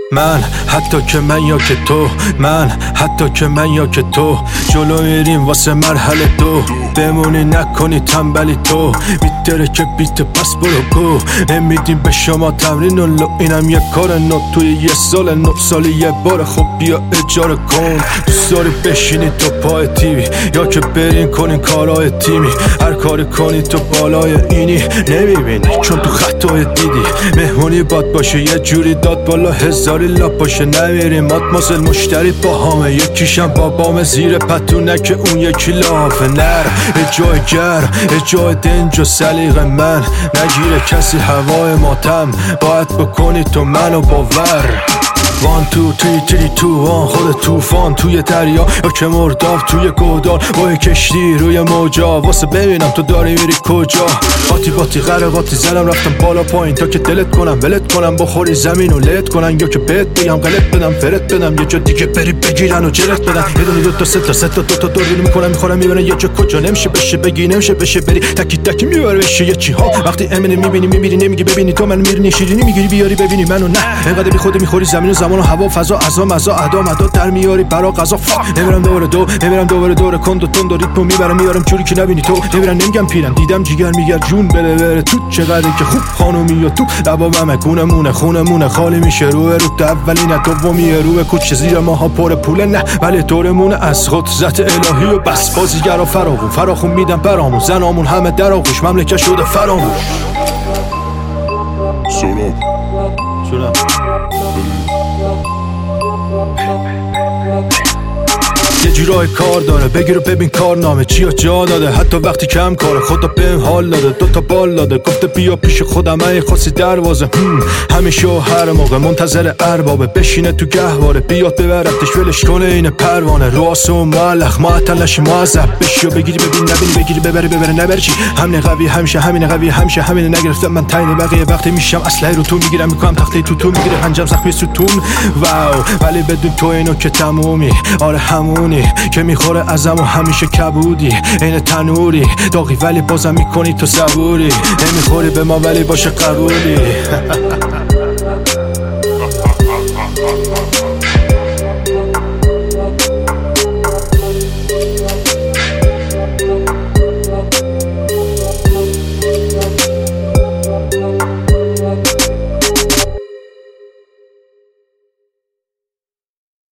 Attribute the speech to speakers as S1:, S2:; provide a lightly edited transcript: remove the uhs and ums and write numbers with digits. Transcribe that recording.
S1: من حتی که من یا که تو، من حتی که من یا که تو، جلو میریم واسه مرحله دو، بمونی نکنی تنبلی تو، میتره که بیت پس برو گو، نمیدیم به شما تمرین و لو، اینم یه کار نو توی یه سال، 9 سالی یه بار، خب بیا اجاره کن. دوست داری بشینی تو پای تیوی یا که برین کنین کارهای تیمی، هر کاری کنی تو بالای اینی نمیبینی چون تو خطای دیدی، مهمونی باد باشه یه جوری داد بالا، هزاری لاپ باشه نمیریم مادمازل مشتری با همه، یکیشم بابام زیر پتونه که اون یکی لافه نر، یه جای گرم یه جای دنج و سلیقه من، نگیره کسی هوای ماتم، باید بکنی تو منو باور. 1 2 3 3 2 1 خود توفان توی دریا یا که مرداب توی گودال، با کشتی روی موجا، واسه ببینم تو داری میری کجا. باتی باتی غرقاتی زدم رفتم بالا پایین تا که دلت کنم ولت کنم، بخوری زمین و لت کنن یا که بهت بگم غلط بدم فرت بدم، یه جا دیگه بری بگیرن و جلت بدن، یه دونه دو تا سه تا سه تا دو تا دور میکنم میخورم میبرن یه جا کجا نمیشه بشه بگی نمیشه بشه بری تکی تکی میبره بشه یه چی ها. وقتی امن میبینی میمیری نمیگی ببینی تو من میرنی شیرینی میگیری بیاری ببینی منو نه، انقدر بی خودی میخوری زمین و زمان و هوا فضا عزا مزا ادا مدا در میاری برا قضا. نمیرم دوباره دو نمیرم دوباره دور کند و تند و ریتمو میبرم جوری که نبینی تو، نمیرم نمیگم پیرم دیدم جیگر میگر جون بره تو، چقدر که خوب خانومی و تو لبابمه گونمونه خونمونه خالی میشه رو اولینه دومی رو کوچه زیر ماها پر پوله نه ولی دورمونه از خود ذات الهی و بس، بازیگرا فراخون میدم برامون، زنامون همه در آغوش، مملکت شده فراموش. سلام یه جورای کار داره بگیر و ببین کارنامه چیا جا داده، حتی وقتی کم کاره خدا بهم حال داده، 2 تا بال داده گفته بیا پیش خودم ای خاصی دروازه، همیشه و هر موقع منتظر اربابه، بشینه تو گهواره بیاد ببرتش ولش کنه این پروانه، رو آسون معلق معطل نشی معذب بشی و بگیری ببین نبینی بگیری ببره نبری چی، همین قوی همیشه همین قوی همیشه همین، نگرفتم من تعیین بقیه وقتی میشم اسلحه رو تو میگیرم میکنم تخته تو میگیره پنجم زخمی ستون واو، ولی بدون تو اینو که تمومی، آره همون که میخوره ازم و همیشه کبودی این تنوری داغی ولی بازم میکنی تو صبوری، نمیخوری به ما ولی باشه قبولی.